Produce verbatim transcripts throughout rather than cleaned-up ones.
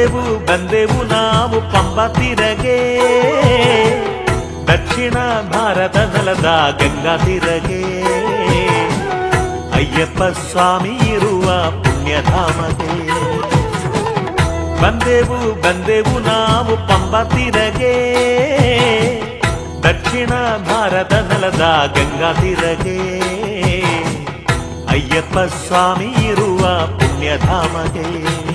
ಬಂದೆವು ಬಂದೆವು ನಾವು ಪಂಬಾ ತೀರಗೆ, ದಕ್ಷಿಣ ಭಾರತ ನೆಲದ ಗಂಗಾ ತೀರಗೆ, ಅಯ್ಯಪ್ಪ ಸ್ವಾಮಿ ಇರುವ ಪುಣ್ಯಧಾಮಗೆ. ಬಂದೆವು ಬಂದೆವು ನಾವು ಪಂಬಾ ತೀರಗೆ, ದಕ್ಷಿಣ ಭಾರತ ನೆಲದ ಗಂಗಾ ತೀರಗೆ, ಅಯ್ಯಪ್ಪ ಸ್ವಾಮಿ ಇರುವ ಪುಣ್ಯಧಾಮಗೆ.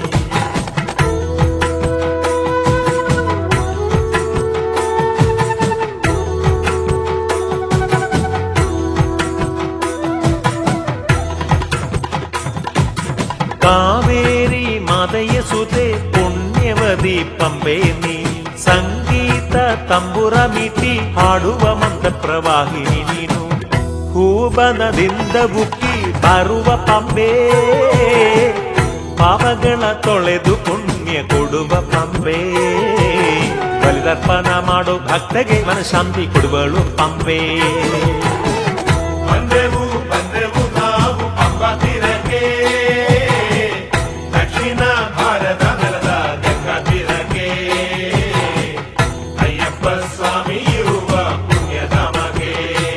ಕಾವೇರಿ ಮಾತೆಯ ಸುತೆ ಪುಣ್ಯವದಿ ಪಂಬೆ ನೀ, ಸಂಗೀತ ತಂಬುರ ಮಿಟಿ ಹಾಡುವ ಮಂತ್ರ ಪ್ರವಾಹಿನಿ ನೀನು, ಹೂಬನದಿಂದ ಬುಕ್ಕಿ ಬರುವ ಪಂಬೆ, ಪಾಪಗಳ ತೊಳೆದು ಪುಣ್ಯ ಕೊಡುವ ಪಂಬೆ, ಬಲಿದರ್ಪಣ ಮಾಡೋ ಭಕ್ತಗೆ ಮನಶಾಂತಿ ಕೊಡುವಳು ಪಂಬೆ. ಬಂದೆವು ಬಂದೆವು ನಾವು ಪಂಬಾ ತೀರಕ್ಕೆ, ದಕ್ಷಿಣ ಭಾರತ ನೆಲದ ಗಂಗಾ ತೀರಕ್ಕೆ, ಅಯ್ಯಪ್ಪ ಸ್ವಾಮಿ ಇರುವ ಪುಣ್ಯಧಾಮಗೆ.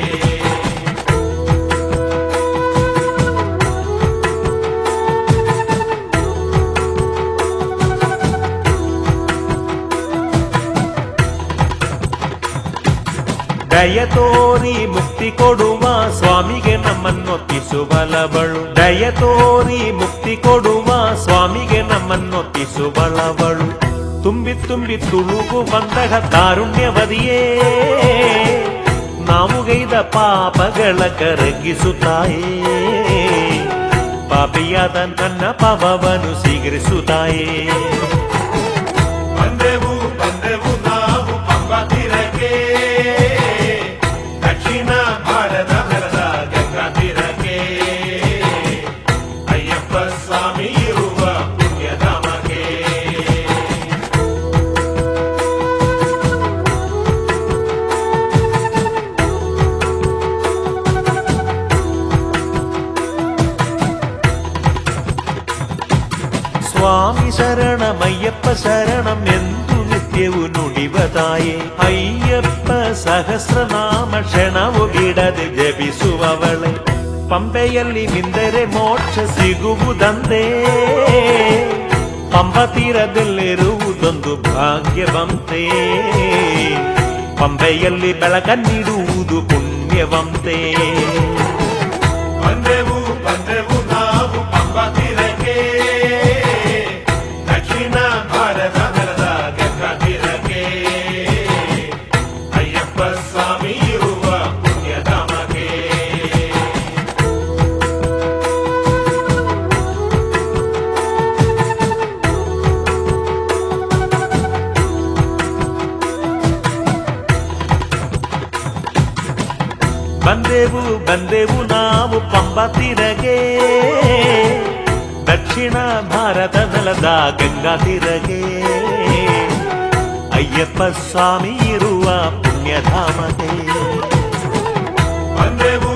ದಯ ತೋರಿ ಮುಕ್ತಿ ಕೊಡುವ ಸ್ವಾಮಿಗೆ ನಮ್ಮನ್ನೊತ್ತಿಸುವಳವಳು, ದಯ ತೋರಿ ಮುಕ್ತಿ ಕೊಡುವ ಸ್ವಾಮಿಗೆ ನಮ್ಮನ್ನೊತ್ತಿಸುವಳವಳು, ತುಂಬಿ ತುಂಬಿ ತುಳುಗು ಬಂದಗ ಕಾರುಣ್ಯವದಿಯೇ, ನಾವು ಗೈದ ಪಾಪಗಳ ಕರಗಿಸುತ್ತಾಯೇ, ಪಾಪಿಯಾದ ನನ್ನ ಪಾಪವನ್ನು ಸ್ವೀಕರಿಸುತ್ತಾಯೇ. ಬಂದೆವು ಬಂದೆವು ನಾವು ಪಂಬಾ ತೀರಕ್ಕೆ, ದಕ್ಷಿಣ ಭಾರತ ನೆಲದ ಗಂಗಾ ತೀರಕ್ಕೆ, ಅಯ್ಯಪ್ಪ ಸ್ವಾಮಿ ಇರುವ ಪುಣ್ಯಧಾಮಗೆ. ಸ್ವಾಮಿ ಶರಣಮಯ್ಯಪ್ಪ ಶರಣಂ ಎಂದು ನಿತ್ಯವು ನುಡಿವ ತಾಯೇ, ಅಯ್ಯಪ್ಪ ಸಹಸ್ರನಾಮ ಕ್ಷಣವು ಬಿಡದೆ ಜಪಿಸುವವಳೆ, ಪಂಬೆಯಲ್ಲಿ ಮಿಂದರೆ ಮೋಕ್ಷ ಸಿಗುವುದಂದೇ, ಪಂಬಾ ತೀರದಲ್ಲಿರುವುದೊಂದು ಭಾಗ್ಯವಂತೆ, ಪಂಬೆಯಲ್ಲಿ ಬೆಳಕನ್ನಿಡುವುದು ಪುಣ್ಯವಂತೆ. ಬಂದೆವು ಬಂದೆವು ನಾವು ಪಂಬಾ ತೀರಕ್ಕೆ, ದಕ್ಷಿಣ ಭಾರತ ನೆಲದ ಗಂಗಾ ತೀರಕ್ಕೆ, ಅಯ್ಯಪ್ಪ ಸ್ವಾಮಿ ಇರುವ ಪುಣ್ಯಧಾಮಗೆ. ಬಂದೆವು ಬಂದೆವು ನಾವು ಪಂಬಾ ತೀರಗೆ, ದಕ್ಷಿಣ ಭಾರತ ನೆಲದ ಗಂಗಾ ತೀರಗೆ, ಅಯ್ಯಪ್ಪ ಸ್ವಾಮಿ ಇರುವ ಪುಣ್ಯಧಾಮಗೆ. ಬಂದೆವು